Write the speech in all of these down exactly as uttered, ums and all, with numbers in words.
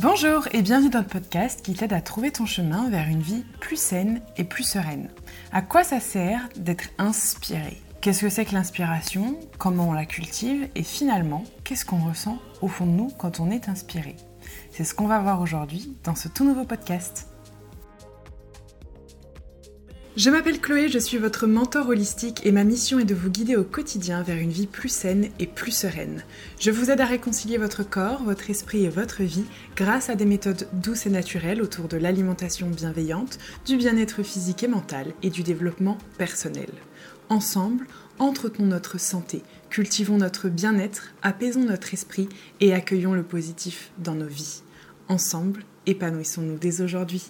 Bonjour et bienvenue dans le podcast qui t'aide à trouver ton chemin vers une vie plus saine et plus sereine. À quoi ça sert d'être inspiré ? Qu'est-ce que c'est que l'inspiration ? Comment on la cultive ? Et finalement, qu'est-ce qu'on ressent au fond de nous quand on est inspiré ? C'est ce qu'on va voir aujourd'hui dans ce tout nouveau podcast. Je m'appelle Chloé, je suis votre mentor holistique et ma mission est de vous guider au quotidien vers une vie plus saine et plus sereine. Je vous aide à réconcilier votre corps, votre esprit et votre vie grâce à des méthodes douces et naturelles autour de l'alimentation bienveillante, du bien-être physique et mental et du développement personnel. Ensemble, entretenons notre santé, cultivons notre bien-être, apaisons notre esprit et accueillons le positif dans nos vies. Ensemble, épanouissons-nous dès aujourd'hui.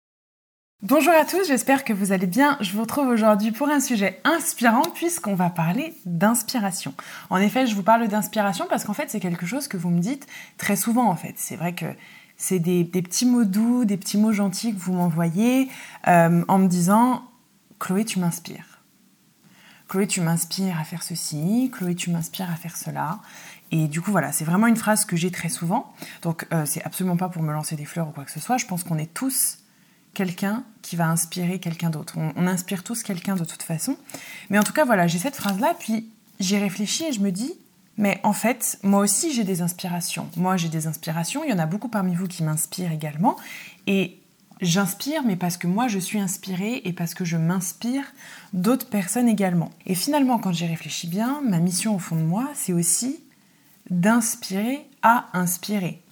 Bonjour à tous, j'espère que vous allez bien. Je vous retrouve aujourd'hui pour un sujet inspirant puisqu'on va parler d'inspiration. En effet, je vous parle d'inspiration parce qu'en fait, c'est quelque chose que vous me dites très souvent en fait. C'est vrai que c'est des, des petits mots doux, des petits mots gentils que vous m'envoyez euh, en me disant « Chloé, tu m'inspires ». Chloé, tu m'inspires à faire ceci. Chloé, tu m'inspires à faire cela. Et du coup, voilà, c'est vraiment une phrase que j'ai très souvent. Donc, euh, c'est absolument pas pour me lancer des fleurs ou quoi que ce soit. Je pense qu'on est tous quelqu'un qui va inspirer quelqu'un d'autre. On, on inspire tous quelqu'un de toute façon. Mais en tout cas, voilà, j'ai cette phrase-là, puis j'y réfléchis et je me dis, mais en fait, moi aussi, j'ai des inspirations. Moi, j'ai des inspirations. Il y en a beaucoup parmi vous qui m'inspirent également. Et j'inspire, mais parce que moi, je suis inspirée et parce que je m'inspire d'autres personnes également. Et finalement, quand j'y réfléchis bien, ma mission au fond de moi, c'est aussi d'inspirer à inspirer.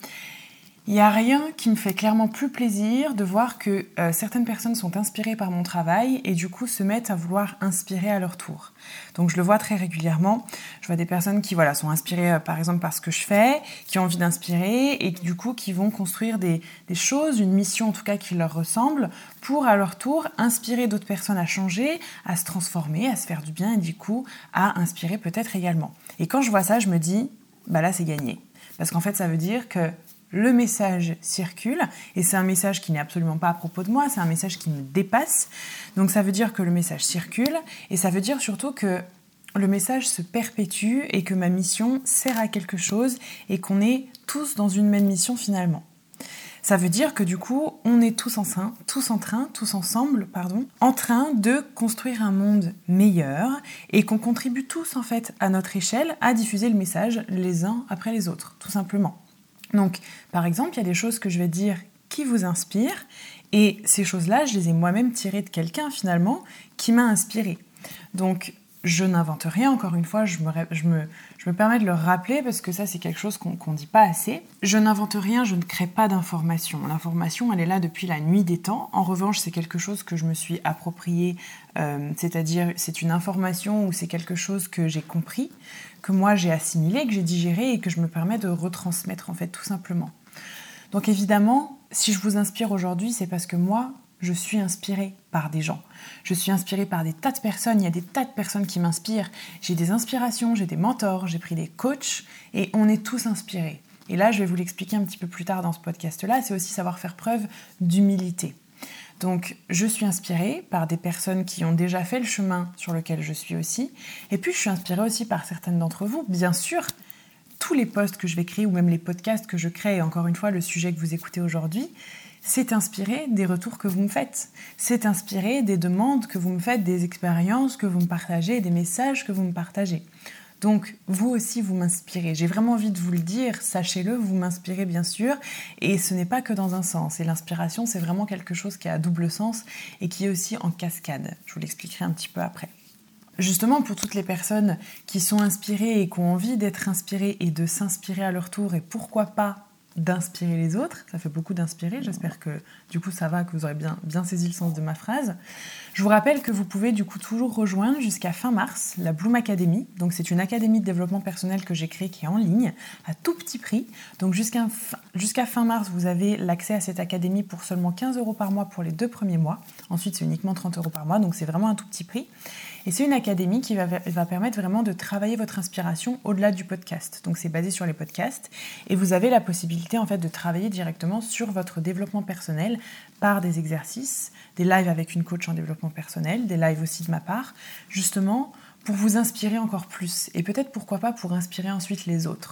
Il n'y a rien qui me fait clairement plus plaisir de voir que euh, certaines personnes sont inspirées par mon travail et du coup se mettent à vouloir inspirer à leur tour. Donc je le vois très régulièrement. Je vois des personnes qui voilà, sont inspirées euh, par exemple par ce que je fais, qui ont envie d'inspirer et du coup qui vont construire des, des choses, une mission en tout cas qui leur ressemble pour à leur tour inspirer d'autres personnes à changer, à se transformer, à se faire du bien et du coup à inspirer peut-être également. Et quand je vois ça, je me dis, bah là c'est gagné. Parce qu'en fait ça veut dire que le message circule, et c'est un message qui n'est absolument pas à propos de moi, c'est un message qui me dépasse. Donc ça veut dire que le message circule, et ça veut dire surtout que le message se perpétue et que ma mission sert à quelque chose et qu'on est tous dans une même mission finalement. Ça veut dire que du coup, on est tous en train, tous en train, tous ensemble, pardon, en train de construire un monde meilleur et qu'on contribue tous en fait à notre échelle à diffuser le message les uns après les autres, tout simplement. Donc, par exemple, il y a des choses que je vais dire qui vous inspirent et ces choses-là, je les ai moi-même tirées de quelqu'un finalement qui m'a inspirée. Donc, je n'invente rien, encore une fois, je me, je me, je me permets de le rappeler parce que ça, c'est quelque chose qu'on ne dit pas assez. Je n'invente rien, je ne crée pas d'information. L'information, elle est là depuis la nuit des temps. En revanche, c'est quelque chose que je me suis approprié, euh, c'est-à-dire c'est une information ou c'est quelque chose que j'ai compris, que moi j'ai assimilé, que j'ai digéré et que je me permets de retransmettre en fait tout simplement. Donc évidemment, si je vous inspire aujourd'hui, c'est parce que moi, je suis inspirée par des gens. Je suis inspirée par des tas de personnes. Il y a des tas de personnes qui m'inspirent. J'ai des inspirations, j'ai des mentors, j'ai pris des coachs et on est tous inspirés. Et là, je vais vous l'expliquer un petit peu plus tard dans ce podcast-là. C'est aussi savoir faire preuve d'humilité. Donc, je suis inspirée par des personnes qui ont déjà fait le chemin sur lequel je suis aussi. Et puis, je suis inspirée aussi par certaines d'entre vous. Bien sûr, tous les posts que je vais créer ou même les podcasts que je crée, et encore une fois, le sujet que vous écoutez aujourd'hui, c'est inspiré des retours que vous me faites. C'est inspiré des demandes que vous me faites, des expériences que vous me partagez, des messages que vous me partagez. Donc, vous aussi, vous m'inspirez. J'ai vraiment envie de vous le dire, sachez-le, vous m'inspirez bien sûr. Et ce n'est pas que dans un sens. Et l'inspiration, c'est vraiment quelque chose qui a à double sens et qui est aussi en cascade. Je vous l'expliquerai un petit peu après. Justement, pour toutes les personnes qui sont inspirées et qui ont envie d'être inspirées et de s'inspirer à leur tour, et pourquoi pas d'inspirer les autres, ça fait beaucoup d'inspirer, j'espère que du coup ça va, que vous aurez bien, bien saisi le sens de ma phrase. Je vous rappelle que vous pouvez du coup toujours rejoindre jusqu'à fin mars la Bloom Academy, donc c'est une académie de développement personnel que j'ai créée qui est en ligne, à tout petit prix, donc jusqu'à, jusqu'à fin mars vous avez l'accès à cette académie pour seulement quinze euros par mois pour les deux premiers mois, ensuite c'est uniquement trente euros par mois, donc c'est vraiment un tout petit prix. Et c'est une académie qui va, va permettre vraiment de travailler votre inspiration au-delà du podcast. Donc c'est basé sur les podcasts et vous avez la possibilité en fait de travailler directement sur votre développement personnel par des exercices, des lives avec une coach en développement personnel, des lives aussi de ma part, justement pour vous inspirer encore plus et peut-être pourquoi pas pour inspirer ensuite les autres.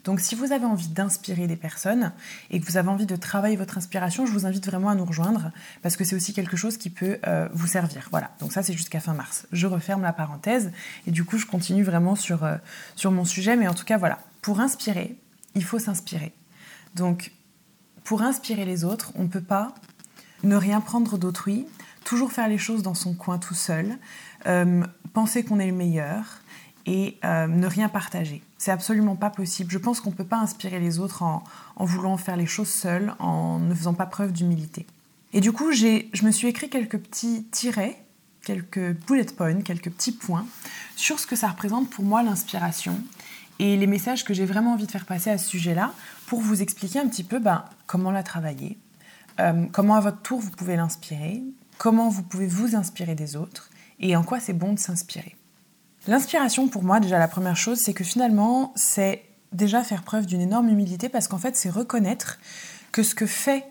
Donc si vous avez envie d'inspirer des personnes et que vous avez envie de travailler votre inspiration, je vous invite vraiment à nous rejoindre parce que c'est aussi quelque chose qui peut euh, vous servir. Voilà, donc ça c'est jusqu'à fin mars. Je referme la parenthèse et du coup je continue vraiment sur, euh, sur mon sujet. Mais en tout cas voilà, pour inspirer, il faut s'inspirer. Donc pour inspirer les autres, on ne peut pas ne rien prendre d'autrui, toujours faire les choses dans son coin tout seul, euh, penser qu'on est le meilleur et euh, ne rien partager. C'est absolument pas possible. Je pense qu'on ne peut pas inspirer les autres en, en voulant faire les choses seul, en ne faisant pas preuve d'humilité. Et du coup, j'ai, je me suis écrit quelques petits tirets, quelques bullet points, quelques petits points sur ce que ça représente pour moi l'inspiration et les messages que j'ai vraiment envie de faire passer à ce sujet-là pour vous expliquer un petit peu ben, comment la travailler, euh, comment à votre tour vous pouvez l'inspirer, comment vous pouvez vous inspirer des autres et en quoi c'est bon de s'inspirer. L'inspiration, pour moi, déjà, la première chose, c'est que finalement, c'est déjà faire preuve d'une énorme humilité parce qu'en fait, c'est reconnaître que ce que fait,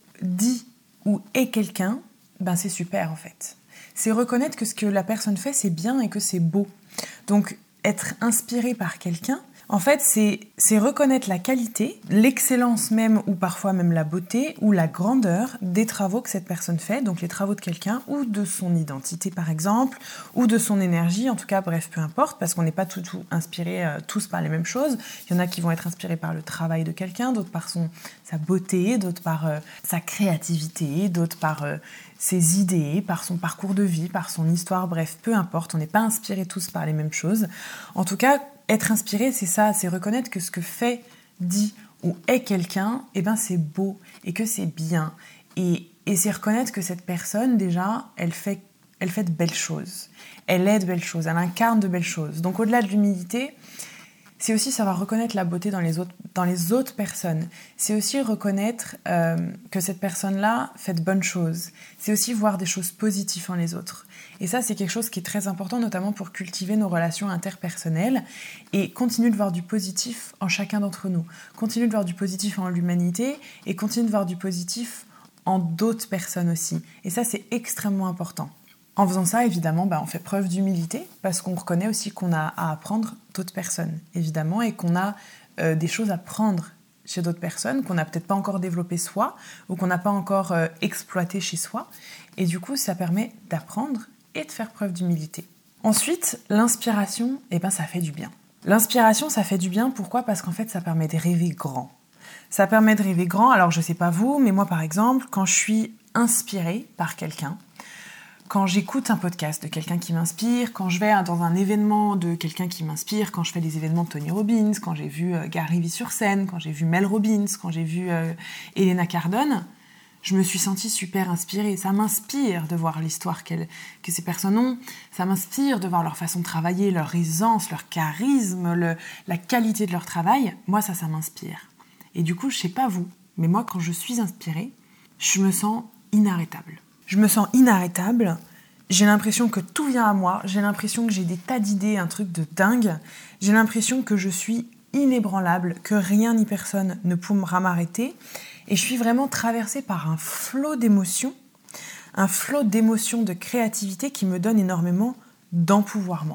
dit ou est quelqu'un, ben c'est super, en fait. C'est reconnaître que ce que la personne fait, c'est bien et que c'est beau. Donc, être inspiré par quelqu'un, en fait, c'est, c'est reconnaître la qualité, l'excellence même, ou parfois même la beauté, ou la grandeur des travaux que cette personne fait, donc les travaux de quelqu'un, ou de son identité par exemple, ou de son énergie, en tout cas, bref, peu importe, parce qu'on n'est pas tout, tout inspirés euh, tous par les mêmes choses. Il y en a qui vont être inspirés par le travail de quelqu'un, d'autres par son, sa beauté, d'autres par euh, sa créativité, d'autres par euh, ses idées, par son parcours de vie, par son histoire, bref, peu importe, on n'est pas inspirés tous par les mêmes choses. En tout cas, être inspiré, c'est ça, c'est reconnaître que ce que fait, dit ou est quelqu'un, eh ben c'est beau et que c'est bien. Et, et c'est reconnaître que cette personne, déjà, elle fait, elle fait de belles choses. Elle est de belles choses, elle incarne de belles choses. Donc au-delà de l'humilité, c'est aussi savoir reconnaître la beauté dans les autres, dans les autres personnes. C'est aussi reconnaître euh, que cette personne-là fait de bonnes choses. C'est aussi voir des choses positives en les autres. Et ça, c'est quelque chose qui est très important, notamment pour cultiver nos relations interpersonnelles et continuer de voir du positif en chacun d'entre nous. Continuer de voir du positif en l'humanité et continuer de voir du positif en d'autres personnes aussi. Et ça, c'est extrêmement important. En faisant ça, évidemment, bah, on fait preuve d'humilité parce qu'on reconnaît aussi qu'on a à apprendre d'autres personnes, évidemment, et qu'on a euh, des choses à prendre chez d'autres personnes qu'on n'a peut-être pas encore développées soi ou qu'on n'a pas encore euh, exploitées chez soi. Et du coup, ça permet d'apprendre et de faire preuve d'humilité. Ensuite, l'inspiration, eh ben, ça fait du bien. L'inspiration, ça fait du bien, pourquoi ? Parce qu'en fait, ça permet de rêver grand. Ça permet de rêver grand, alors je sais pas vous, mais moi par exemple, quand je suis inspirée par quelqu'un, quand j'écoute un podcast de quelqu'un qui m'inspire, quand je vais dans un événement de quelqu'un qui m'inspire, quand je fais des événements de Tony Robbins, quand j'ai vu euh, Gary Vee sur scène, quand j'ai vu Mel Robbins, quand j'ai vu euh, Helena Cardone, je me suis sentie super inspirée. Ça m'inspire de voir l'histoire qu'elle, que ces personnes ont. Ça m'inspire de voir leur façon de travailler, leur aisance, leur charisme, le, la qualité de leur travail. Moi, ça, ça m'inspire. Et du coup, je sais pas vous, mais moi, quand je suis inspirée, je me sens inarrêtable. Je me sens inarrêtable, j'ai l'impression que tout vient à moi, j'ai l'impression que j'ai des tas d'idées, un truc de dingue, j'ai l'impression que je suis inébranlable, que rien ni personne ne pourra m'arrêter, et je suis vraiment traversée par un flot d'émotions, un flot d'émotions, de créativité qui me donne énormément d'empouvoirment.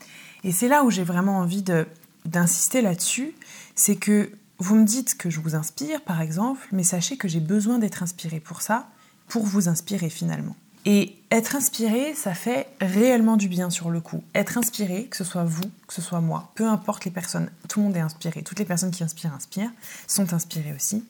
Et c'est là où j'ai vraiment envie de, d'insister là-dessus, c'est que vous me dites que je vous inspire, par exemple, mais sachez que j'ai besoin d'être inspirée pour ça, pour vous inspirer finalement. Et être inspiré, ça fait réellement du bien sur le coup. Être inspiré, que ce soit vous, que ce soit moi, peu importe les personnes, tout le monde est inspiré, toutes les personnes qui inspirent, inspirent, sont inspirées aussi.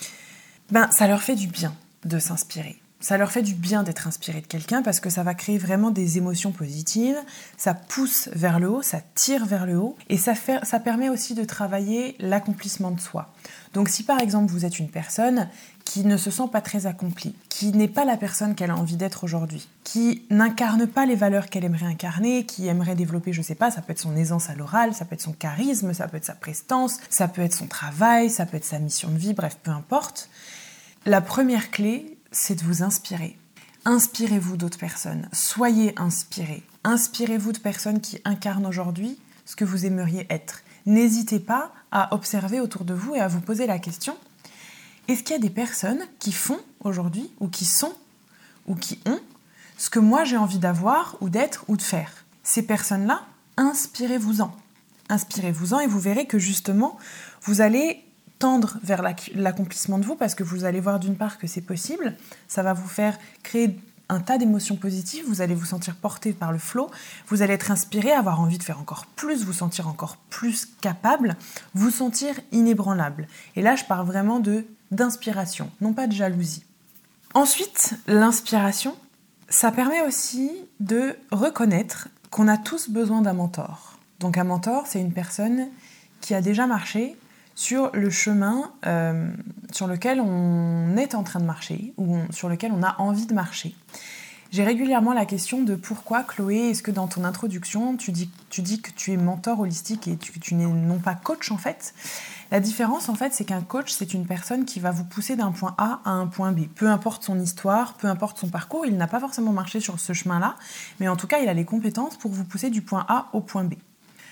Ben, ça leur fait du bien de s'inspirer. Ça leur fait du bien d'être inspiré de quelqu'un parce que ça va créer vraiment des émotions positives, ça pousse vers le haut, ça tire vers le haut et ça, fait, ça permet aussi de travailler l'accomplissement de soi. Donc si par exemple vous êtes une personne qui ne se sent pas très accomplie, qui n'est pas la personne qu'elle a envie d'être aujourd'hui, qui n'incarne pas les valeurs qu'elle aimerait incarner, qui aimerait développer, je sais pas, ça peut être son aisance à l'oral, ça peut être son charisme, ça peut être sa prestance, ça peut être son travail, ça peut être sa mission de vie, bref, peu importe. La première clé, c'est de vous inspirer. Inspirez-vous d'autres personnes, soyez inspirés. Inspirez-vous de personnes qui incarnent aujourd'hui ce que vous aimeriez être. N'hésitez pas à observer autour de vous et à vous poser la question, est-ce qu'il y a des personnes qui font aujourd'hui, ou qui sont, ou qui ont, ce que moi j'ai envie d'avoir, ou d'être, ou de faire ? Ces personnes-là, inspirez-vous-en. Inspirez-vous-en et vous verrez que justement, vous allez tendre vers l'accomplissement de vous parce que vous allez voir d'une part que c'est possible, ça va vous faire créer un tas d'émotions positives, vous allez vous sentir porté par le flow, vous allez être inspiré, avoir envie de faire encore plus, vous sentir encore plus capable, vous sentir inébranlable. Et là, je parle vraiment de, d'inspiration, non pas de jalousie. Ensuite, l'inspiration, ça permet aussi de reconnaître qu'on a tous besoin d'un mentor. Donc un mentor, c'est une personne qui a déjà marché sur le chemin euh, sur lequel on est en train de marcher ou on, sur lequel on a envie de marcher. J'ai régulièrement la question de pourquoi, Chloé, est-ce que dans ton introduction, tu dis, tu dis que tu es mentor holistique et que tu, tu n'es non pas coach en fait. La différence en fait, c'est qu'un coach, c'est une personne qui va vous pousser d'un point A à un point B. Peu importe son histoire, peu importe son parcours, il n'a pas forcément marché sur ce chemin-là, mais en tout cas, il a les compétences pour vous pousser du point A au point B.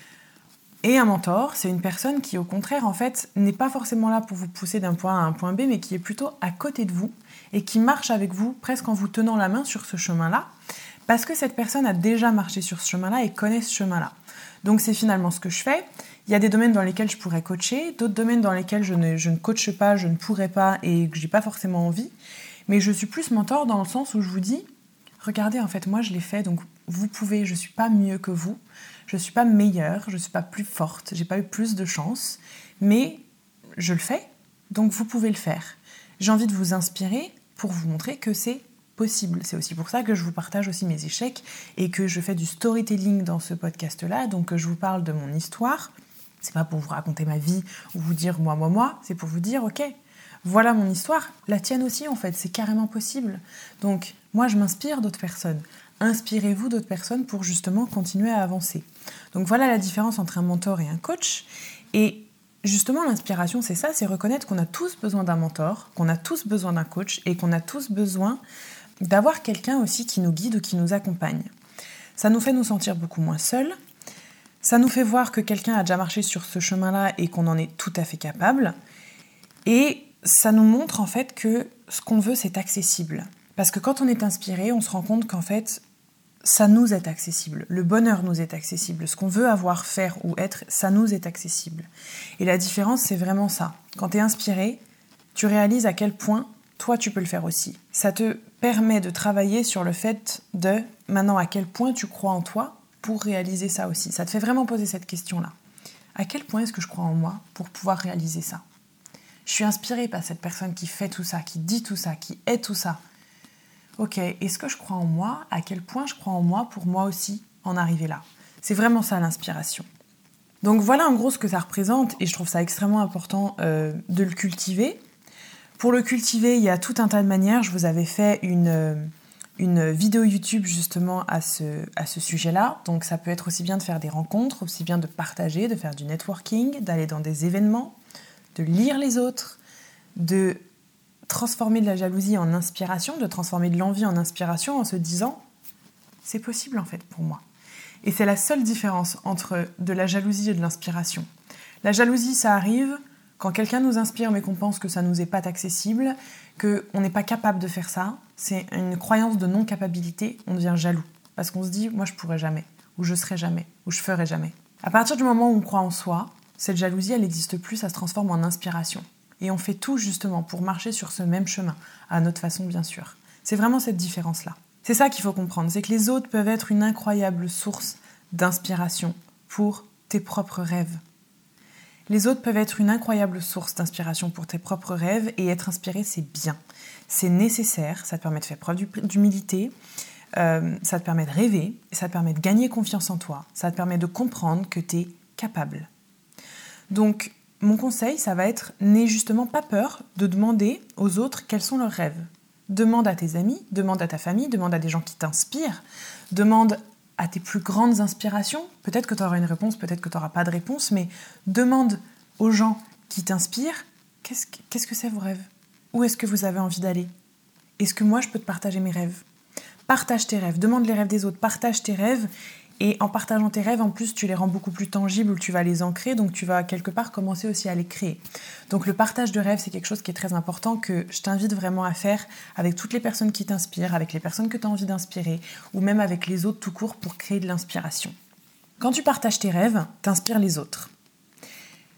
Et un mentor, c'est une personne qui, au contraire, en fait, n'est pas forcément là pour vous pousser d'un point A à un point B, mais qui est plutôt à côté de vous et qui marche avec vous, presque en vous tenant la main sur ce chemin-là, parce que cette personne a déjà marché sur ce chemin-là et connaît ce chemin-là. Donc c'est finalement ce que je fais. Il y a des domaines dans lesquels je pourrais coacher, d'autres domaines dans lesquels je ne, je ne coache pas, je ne pourrais pas et que je n'ai pas forcément envie. Mais je suis plus mentor dans le sens où je vous dis, regardez, en fait, moi je l'ai fait, donc vous pouvez, je ne suis pas mieux que vous. Je ne suis pas meilleure, je ne suis pas plus forte, j'ai pas eu plus de chance, mais je le fais, donc vous pouvez le faire. J'ai envie de vous inspirer pour vous montrer que c'est possible. C'est aussi pour ça que je vous partage aussi mes échecs et que je fais du storytelling dans ce podcast-là, donc que je vous parle de mon histoire. C'est pas pour vous raconter ma vie ou vous dire moi, moi, moi, c'est pour vous dire, ok, voilà mon histoire, la tienne aussi en fait, c'est carrément possible. Donc moi je m'inspire d'autres personnes. Inspirez-vous d'autres personnes pour justement continuer à avancer. Donc voilà la différence entre un mentor et un coach. Et justement, l'inspiration, c'est ça, c'est reconnaître qu'on a tous besoin d'un mentor, qu'on a tous besoin d'un coach et qu'on a tous besoin d'avoir quelqu'un aussi qui nous guide ou qui nous accompagne. Ça nous fait nous sentir beaucoup moins seuls. Ça nous fait voir que quelqu'un a déjà marché sur ce chemin-là et qu'on en est tout à fait capable. Et ça nous montre en fait que ce qu'on veut, c'est accessible. Parce que quand on est inspiré, on se rend compte qu'en fait, ça nous est accessible. Le bonheur nous est accessible. Ce qu'on veut avoir, faire ou être, ça nous est accessible. Et la différence, c'est vraiment ça. Quand tu es inspiré, tu réalises à quel point toi, tu peux le faire aussi. Ça te permet de travailler sur le fait de, maintenant, à quel point tu crois en toi pour réaliser ça aussi. Ça te fait vraiment poser cette question-là. À quel point est-ce que je crois en moi pour pouvoir réaliser ça ? Je suis inspirée par cette personne qui fait tout ça, qui dit tout ça, qui est tout ça. Ok, est-ce que je crois en moi ? À quel point je crois en moi pour moi aussi en arriver là ? C'est vraiment ça l'inspiration. Donc voilà en gros ce que ça représente et je trouve ça extrêmement important euh, de le cultiver. Pour le cultiver, il y a tout un tas de manières. Je vous avais fait une, euh, une vidéo YouTube justement à ce, à ce sujet-là. Donc ça peut être aussi bien de faire des rencontres, aussi bien de partager, de faire du networking, d'aller dans des événements, de lire les autres, de transformer de la jalousie en inspiration, de transformer de l'envie en inspiration en se disant « c'est possible en fait pour moi ». Et c'est la seule différence entre de la jalousie et de l'inspiration. La jalousie, ça arrive quand quelqu'un nous inspire mais qu'on pense que ça nous est pas accessible, qu'on n'est pas capable de faire ça. C'est une croyance de non-capacité, on devient jaloux. Parce qu'on se dit « moi je pourrais jamais » ou « je serai jamais » ou « je ferai jamais ». À partir du moment où on croit en soi, cette jalousie, elle n'existe plus, ça se transforme en inspiration. Et on fait tout justement pour marcher sur ce même chemin, à notre façon bien sûr. C'est vraiment cette différence-là. C'est ça qu'il faut comprendre, c'est que les autres peuvent être une incroyable source d'inspiration pour tes propres rêves. Les autres peuvent être une incroyable source d'inspiration pour tes propres rêves et être inspiré, c'est bien. C'est nécessaire, ça te permet de faire preuve d'humilité, euh, ça te permet de rêver, ça te permet de gagner confiance en toi, ça te permet de comprendre que tu es capable. Donc, mon conseil, ça va être, n'aie justement pas peur de demander aux autres quels sont leurs rêves. Demande à tes amis, demande à ta famille, demande à des gens qui t'inspirent, demande à tes plus grandes inspirations. Peut-être que tu auras une réponse, peut-être que tu n'auras pas de réponse, mais demande aux gens qui t'inspirent, qu'est-ce que, qu'est-ce que c'est vos rêves ? Où est-ce que vous avez envie d'aller ? Est-ce que moi je peux te partager mes rêves ? Partage tes rêves, demande les rêves des autres, partage tes rêves. Et en partageant tes rêves, en plus, tu les rends beaucoup plus tangibles, tu vas les ancrer, donc tu vas quelque part commencer aussi à les créer. Donc le partage de rêves, c'est quelque chose qui est très important, que je t'invite vraiment à faire avec toutes les personnes qui t'inspirent, avec les personnes que tu as envie d'inspirer, ou même avec les autres tout court pour créer de l'inspiration. Quand tu partages tes rêves, t'inspires les autres.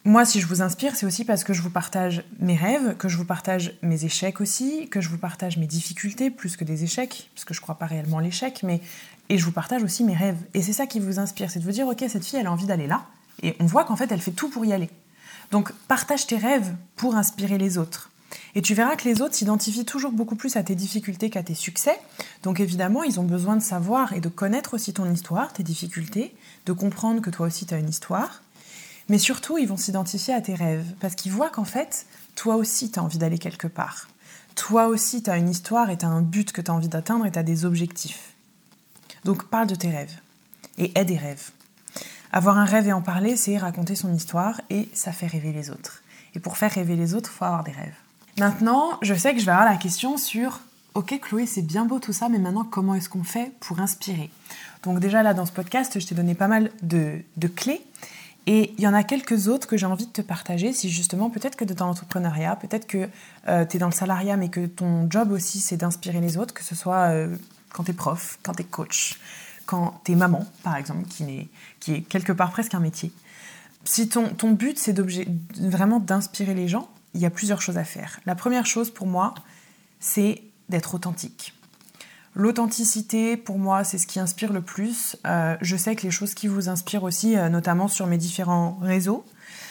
Moi, si je vous inspire, c'est aussi parce que je vous partage mes rêves, que je vous partage mes échecs aussi, que je vous partage mes difficultés plus que des échecs, parce que je ne crois pas réellement à l'échec, mais et je vous partage aussi mes rêves. Et c'est ça qui vous inspire, c'est de vous dire, ok, cette fille, elle a envie d'aller là, et on voit qu'en fait, elle fait tout pour y aller. Donc, partage tes rêves pour inspirer les autres. Et tu verras que les autres s'identifient toujours beaucoup plus à tes difficultés qu'à tes succès. Donc évidemment, ils ont besoin de savoir et de connaître aussi ton histoire, tes difficultés, de comprendre que toi aussi, tu as une histoire. Mais surtout, ils vont s'identifier à tes rêves, parce qu'ils voient qu'en fait, toi aussi, tu as envie d'aller quelque part. Toi aussi, tu as une histoire et tu as un but que tu as envie d'atteindre et tu as des objectifs. Donc, parle de tes rêves et aie des rêves. Avoir un rêve et en parler, c'est raconter son histoire et ça fait rêver les autres. Et pour faire rêver les autres, il faut avoir des rêves. Maintenant, je sais que je vais avoir la question sur « Ok, Chloé, c'est bien beau tout ça, mais maintenant, comment est-ce qu'on fait pour inspirer ?» Donc déjà, là, dans ce podcast, je t'ai donné pas mal de, de clés. Et il y en a quelques autres que j'ai envie de te partager si justement, peut-être que tu es dans l'entrepreneuriat, peut-être que euh, tu es dans le salariat, mais que ton job aussi, c'est d'inspirer les autres, que ce soit euh, quand tu es prof, quand tu es coach, quand tu es maman, par exemple, qui, n'est, qui est quelque part presque un métier. Si ton, ton but, c'est vraiment d'inspirer les gens, il y a plusieurs choses à faire. La première chose, pour moi, c'est d'être authentique. L'authenticité, pour moi, c'est ce qui inspire le plus. Euh, je sais que les choses qui vous inspirent aussi, euh, notamment sur mes différents réseaux,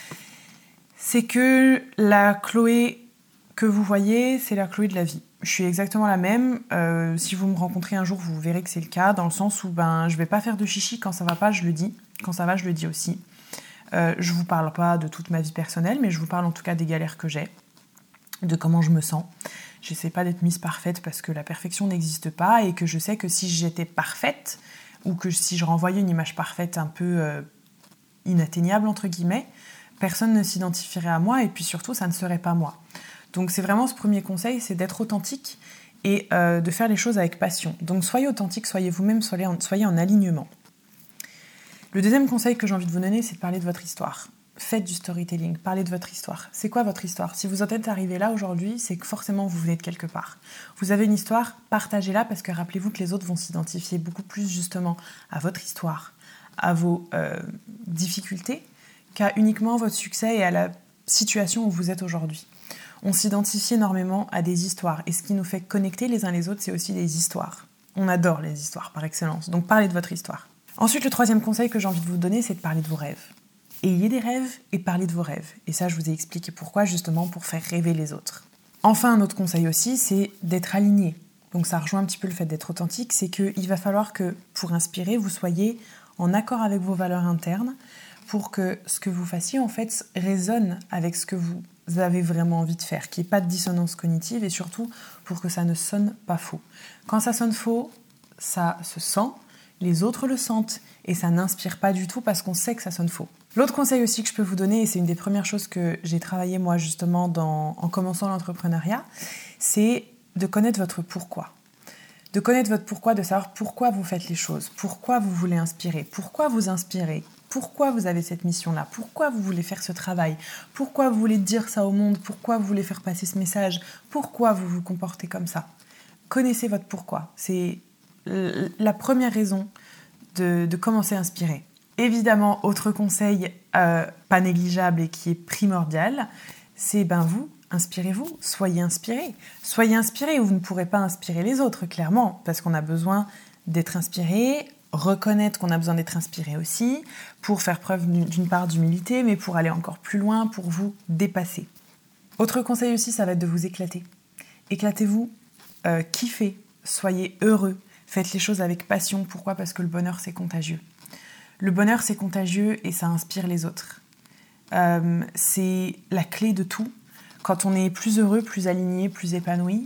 c'est que la Chloé que vous voyez, c'est la Chloé de la vie. Je suis exactement la même. Euh, si vous me rencontrez un jour, vous verrez que c'est le cas, dans le sens où ben, je ne vais pas faire de chichi. Quand ça ne va pas, je le dis. Quand ça va, je le dis aussi. Euh, je ne vous parle pas de toute ma vie personnelle, mais je vous parle en tout cas des galères que j'ai, de comment je me sens. J'essaie pas d'être Miss Parfaite parce que la perfection n'existe pas et que je sais que si j'étais parfaite ou que si je renvoyais une image parfaite un peu euh, inatteignable, entre guillemets, personne ne s'identifierait à moi et puis surtout, ça ne serait pas moi. Donc c'est vraiment ce premier conseil, c'est d'être authentique et euh, de faire les choses avec passion. Donc soyez authentique, soyez vous-même, soyez en, soyez en alignement. Le deuxième conseil que j'ai envie de vous donner, c'est de parler de votre histoire. Faites du storytelling, parlez de votre histoire. C'est quoi votre histoire ? Si vous en êtes arrivé là aujourd'hui, c'est que forcément vous venez de quelque part. Vous avez une histoire, partagez-la parce que rappelez-vous que les autres vont s'identifier beaucoup plus justement à votre histoire, à vos euh, difficultés, qu'à uniquement votre succès et à la situation où vous êtes aujourd'hui. On s'identifie énormément à des histoires et ce qui nous fait connecter les uns les autres, c'est aussi des histoires. On adore les histoires par excellence, donc parlez de votre histoire. Ensuite, le troisième conseil que j'ai envie de vous donner, c'est de parler de vos rêves. Ayez des rêves et parlez de vos rêves. Et ça, je vous ai expliqué pourquoi, justement, pour faire rêver les autres. Enfin, un autre conseil aussi, c'est d'être aligné. Donc ça rejoint un petit peu le fait d'être authentique, c'est qu'il va falloir que, pour inspirer, vous soyez en accord avec vos valeurs internes pour que ce que vous fassiez, en fait, résonne avec ce que vous avez vraiment envie de faire, qu'il n'y ait pas de dissonance cognitive et surtout pour que ça ne sonne pas faux. Quand ça sonne faux, ça se sent, les autres le sentent et ça n'inspire pas du tout parce qu'on sait que ça sonne faux. L'autre conseil aussi que je peux vous donner, et c'est une des premières choses que j'ai travaillé moi justement dans, en commençant l'entrepreneuriat, c'est de connaître votre pourquoi. De connaître votre pourquoi, de savoir pourquoi vous faites les choses, pourquoi vous voulez inspirer, pourquoi vous inspirez, pourquoi vous avez cette mission-là, pourquoi vous voulez faire ce travail, pourquoi vous voulez dire ça au monde, pourquoi vous voulez faire passer ce message, pourquoi vous vous comportez comme ça. Connaissez votre pourquoi. C'est la première raison de, de commencer à inspirer. Évidemment, autre conseil euh, pas négligeable et qui est primordial, c'est ben vous, inspirez-vous, soyez inspirés. Soyez inspirés ou vous ne pourrez pas inspirer les autres, clairement, parce qu'on a besoin d'être inspiré, reconnaître qu'on a besoin d'être inspiré aussi, pour faire preuve d'une part d'humilité, mais pour aller encore plus loin, pour vous dépasser. Autre conseil aussi, ça va être de vous éclater. Éclatez-vous, euh, kiffez, soyez heureux, faites les choses avec passion. Pourquoi ? Parce que le bonheur, c'est contagieux. Le bonheur, c'est contagieux et ça inspire les autres. Euh, c'est la clé de tout. Quand on est plus heureux, plus aligné, plus épanoui,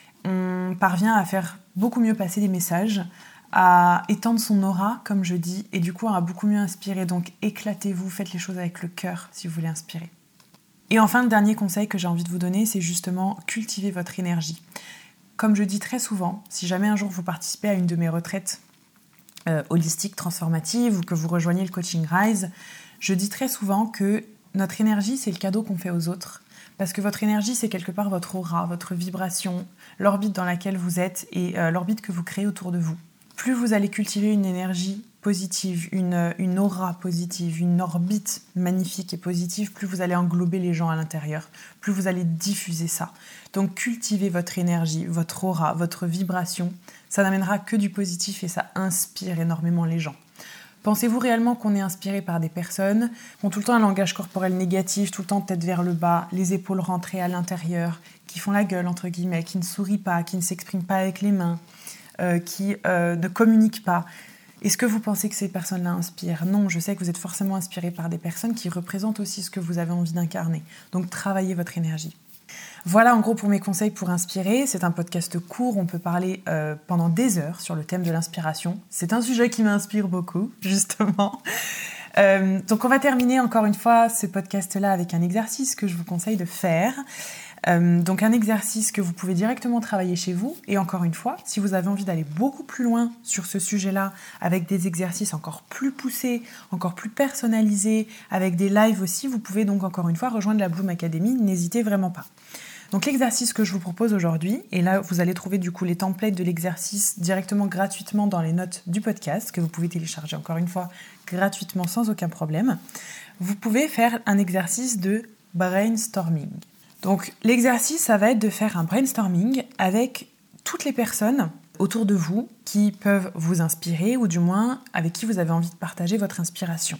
on parvient à faire beaucoup mieux passer des messages, à étendre son aura, comme je dis, et du coup à beaucoup mieux inspirer. Donc éclatez-vous, faites les choses avec le cœur si vous voulez inspirer. Et enfin, le dernier conseil que j'ai envie de vous donner, c'est justement cultiver votre énergie. Comme je dis très souvent, si jamais un jour vous participez à une de mes retraites Euh, holistique, transformative ou que vous rejoignez le coaching Rise, je dis très souvent que notre énergie, c'est le cadeau qu'on fait aux autres. Parce que votre énergie, c'est quelque part votre aura, votre vibration, l'orbite dans laquelle vous êtes et euh, l'orbite que vous créez autour de vous. Plus vous allez cultiver une énergie positive, une, une aura positive, une orbite magnifique et positive, plus vous allez englober les gens à l'intérieur, plus vous allez diffuser ça. Donc cultivez votre énergie, votre aura, votre vibration, ça n'amènera que du positif et ça inspire énormément les gens. Pensez-vous réellement qu'on est inspiré par des personnes qui ont tout le temps un langage corporel négatif, tout le temps tête vers le bas, les épaules rentrées à l'intérieur, qui font la gueule entre guillemets, qui ne sourient pas, qui ne s'expriment pas avec les mains, euh, qui euh, ne communiquent pas? Est-ce que vous pensez que ces personnes-là inspirent? Non, je sais que vous êtes forcément inspiré par des personnes qui représentent aussi ce que vous avez envie d'incarner. Donc travaillez votre énergie. Voilà en gros pour mes conseils pour inspirer. C'est un podcast court, on peut parler euh, pendant des heures sur le thème de l'inspiration. C'est un sujet qui m'inspire beaucoup, justement. Euh, donc on va terminer encore une fois ce podcast-là avec un exercice que je vous conseille de faire. Euh, donc un exercice que vous pouvez directement travailler chez vous. Et encore une fois, si vous avez envie d'aller beaucoup plus loin sur ce sujet-là, avec des exercices encore plus poussés, encore plus personnalisés, avec des lives aussi, vous pouvez donc encore une fois rejoindre la Bloom Academy. N'hésitez vraiment pas. Donc l'exercice que je vous propose aujourd'hui, et là vous allez trouver du coup les templates de l'exercice directement gratuitement dans les notes du podcast, que vous pouvez télécharger encore une fois gratuitement sans aucun problème. Vous pouvez faire un exercice de brainstorming. Donc l'exercice, ça va être de faire un brainstorming avec toutes les personnes autour de vous qui peuvent vous inspirer, ou du moins avec qui vous avez envie de partager votre inspiration.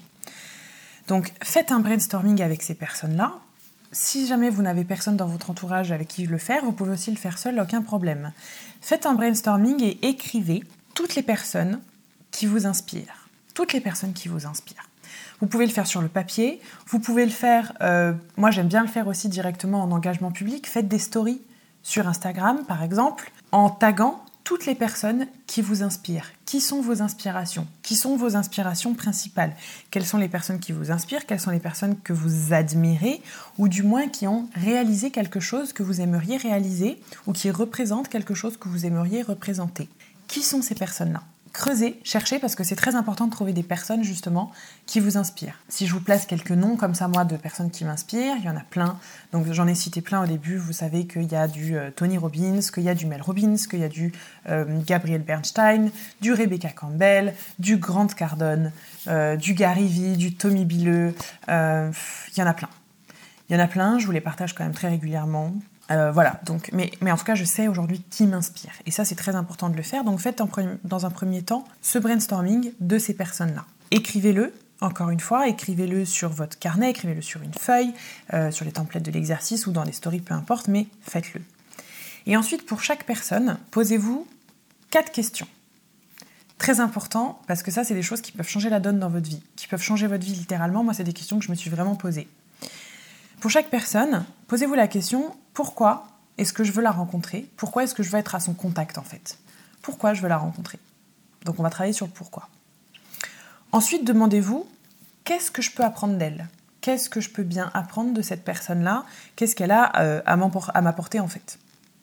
Donc faites un brainstorming avec ces personnes-là. Si jamais vous n'avez personne dans votre entourage avec qui le faire, vous pouvez aussi le faire seul, aucun problème. Faites un brainstorming et écrivez toutes les personnes qui vous inspirent. Toutes les personnes qui vous inspirent. Vous pouvez le faire sur le papier, vous pouvez le faire, euh, moi j'aime bien le faire aussi directement en engagement public. Faites des stories sur Instagram par exemple, en taguant toutes les personnes qui vous inspirent. Qui sont vos inspirations? Qui sont vos inspirations principales? Quelles sont les personnes qui vous inspirent? Quelles sont les personnes que vous admirez? Ou du moins qui ont réalisé quelque chose que vous aimeriez réaliser, ou qui représentent quelque chose que vous aimeriez représenter? Qui sont ces personnes-là? Creusez, cherchez, parce que c'est très important de trouver des personnes justement qui vous inspirent. Si je vous place quelques noms comme ça, moi, de personnes qui m'inspirent, il y en a plein. Donc j'en ai cité plein au début. Vous savez qu'il y a du euh, Tony Robbins, qu'il y a du Mel Robbins, qu'il y a du euh, Gabrielle Bernstein, du Rebecca Campbell, du Grant Cardone, euh, du Gary Vee, du Tommy Billeux. Euh, il y en a plein. Il y en a plein, je vous les partage quand même très régulièrement. Euh, voilà, donc, mais, mais en tout cas, je sais aujourd'hui qui m'inspire. Et ça, c'est très important de le faire. Donc, faites en pre- dans un premier temps ce brainstorming de ces personnes-là. Écrivez-le, encore une fois, écrivez-le sur votre carnet, écrivez-le sur une feuille, euh, sur les templates de l'exercice ou dans des stories, peu importe, mais faites-le. Et ensuite, pour chaque personne, posez-vous quatre questions. Très important, parce que ça, c'est des choses qui peuvent changer la donne dans votre vie, qui peuvent changer votre vie littéralement. Moi, c'est des questions que je me suis vraiment posées. Pour chaque personne, posez-vous la question, pourquoi est-ce que je veux la rencontrer? Pourquoi est-ce que je veux être à son contact, en fait? Pourquoi je veux la rencontrer? Donc, on va travailler sur le pourquoi. Ensuite, demandez-vous, qu'est-ce que je peux apprendre d'elle? Qu'est-ce que je peux bien apprendre de cette personne-là? Qu'est-ce qu'elle a euh, à m'apporter, en fait?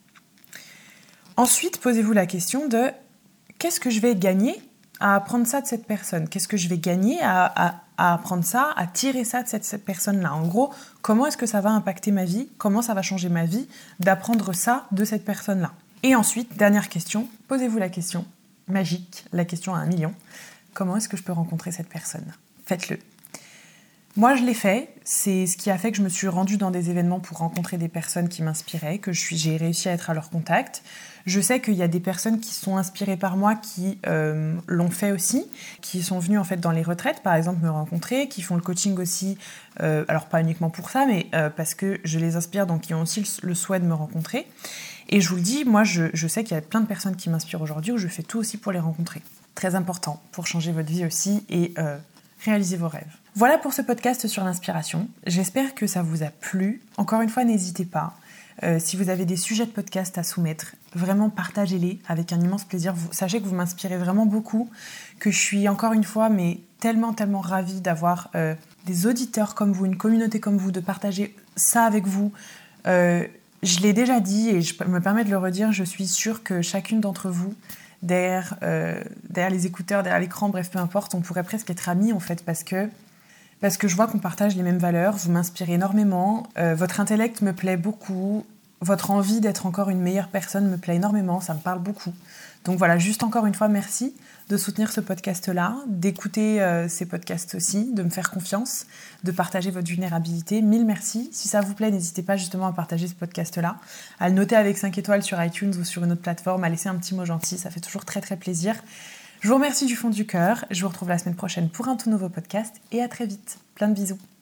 Ensuite, posez-vous la question de, qu'est-ce que je vais gagner à apprendre ça de cette personne? Qu'est-ce que je vais gagner à, à, à apprendre ça, à tirer ça de cette, cette personne-là? En gros, comment est-ce que ça va impacter ma vie? Comment ça va changer ma vie d'apprendre ça de cette personne-là? Et ensuite, dernière question, posez-vous la question magique, la question à un million. Comment est-ce que je peux rencontrer cette personne? Faites-le. Moi, je l'ai fait. C'est ce qui a fait que je me suis rendue dans des événements pour rencontrer des personnes qui m'inspiraient, que je suis, j'ai réussi à être à leur contact. Je sais qu'il y a des personnes qui sont inspirées par moi, qui euh, l'ont fait aussi, qui sont venues en fait dans les retraites, par exemple, me rencontrer, qui font le coaching aussi, euh, alors pas uniquement pour ça, mais euh, parce que je les inspire, donc qui ont aussi le, le souhait de me rencontrer. Et je vous le dis, moi, je, je sais qu'il y a plein de personnes qui m'inspirent aujourd'hui, où je fais tout aussi pour les rencontrer. Très important pour changer votre vie aussi et euh, réaliser vos rêves. Voilà pour ce podcast sur l'inspiration. J'espère que ça vous a plu. Encore une fois, n'hésitez pas. Euh, si vous avez des sujets de podcast à soumettre, vraiment partagez-les avec un immense plaisir. Vous, sachez que vous m'inspirez vraiment beaucoup, que je suis encore une fois mais tellement, tellement ravie d'avoir euh, des auditeurs comme vous, une communauté comme vous, de partager ça avec vous. Euh, je l'ai déjà dit et je me permets de le redire, je suis sûre que chacune d'entre vous, derrière, euh, derrière les écouteurs, derrière l'écran, bref, peu importe, on pourrait presque être amis en fait, parce que Parce que je vois qu'on partage les mêmes valeurs, vous m'inspirez énormément, euh, votre intellect me plaît beaucoup, votre envie d'être encore une meilleure personne me plaît énormément, ça me parle beaucoup. Donc voilà, juste encore une fois, merci de soutenir ce podcast-là, d'écouter euh, ces podcasts aussi, de me faire confiance, de partager votre vulnérabilité. Mille merci. Si ça vous plaît, n'hésitez pas justement à partager ce podcast-là, à le noter avec cinq étoiles sur iTunes ou sur une autre plateforme, à laisser un petit mot gentil, ça fait toujours très très plaisir. Je vous remercie du fond du cœur, je vous retrouve la semaine prochaine pour un tout nouveau podcast et à très vite. Plein de bisous.